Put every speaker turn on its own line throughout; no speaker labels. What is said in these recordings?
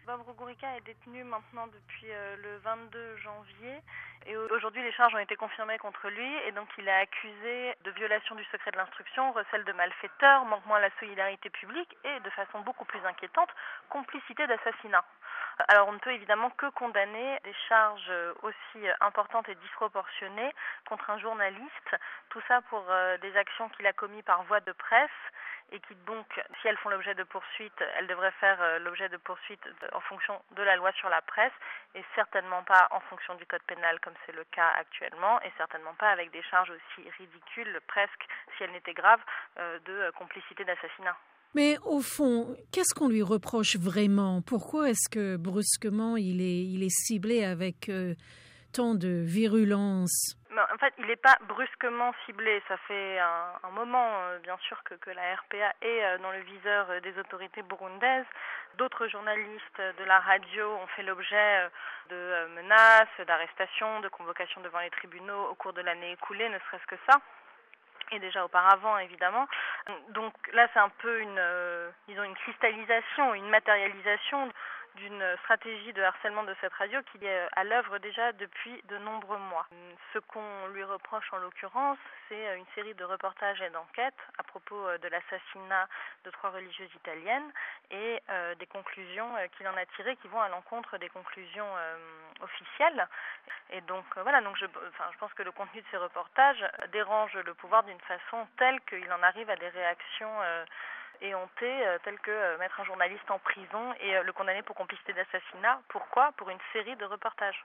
Bob Rugurika est détenu maintenant depuis le 22 janvier et aujourd'hui les charges ont été confirmées contre lui et donc il est accusé de violation du secret de l'instruction, recel de malfaiteur, manquement à la solidarité publique et de façon beaucoup plus inquiétante, complicité d'assassinat. Alors on ne peut évidemment que condamner des charges aussi importantes et disproportionnées contre un journaliste, tout ça pour des actions qu'il a commises par voie de presse et qui donc, si elles font l'objet de poursuites, elles devraient faire l'objet de poursuites en fonction de la loi sur la presse et certainement pas en fonction du code pénal comme c'est le cas actuellement et certainement pas avec des charges aussi ridicules, presque, si elles n'étaient graves, de complicité d'assassinat.
Mais au fond, qu'est-ce qu'on lui reproche vraiment? Pourquoi est-ce que brusquement il est ciblé avec tant de virulence?
En fait, il n'est pas brusquement ciblé. Ça fait un moment, bien sûr, que la RPA est dans le viseur des autorités burundaises. D'autres journalistes de la radio ont fait l'objet de menaces, d'arrestations, de convocations devant les tribunaux au cours de l'année écoulée, ne serait-ce que ça. Et déjà auparavant, évidemment. Donc là, c'est un peu une cristallisation, une matérialisation d'une stratégie de harcèlement de cette radio qui est à l'œuvre déjà depuis de nombreux mois. Ce qu'on lui reproche en l'occurrence, c'est une série de reportages et d'enquêtes à propos de l'assassinat de 3 religieuses italiennes et des conclusions qu'il en a tirées qui vont à l'encontre des conclusions officielles. Et donc voilà, donc je pense que le contenu de ces reportages dérange le pouvoir d'une façon telle qu'il en arrive à des réactions éhontées, telles que mettre un journaliste en prison et le condamner pour complicité d'assassinat. Pourquoi? Pour une série de reportages.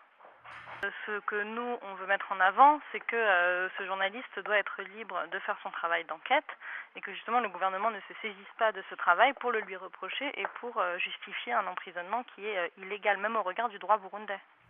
Ce que nous, on veut mettre en avant, c'est que ce journaliste doit être libre de faire son travail d'enquête et que justement le gouvernement ne se saisisse pas de ce travail pour le lui reprocher et pour justifier un emprisonnement qui est illégal, même au regard du droit burundais.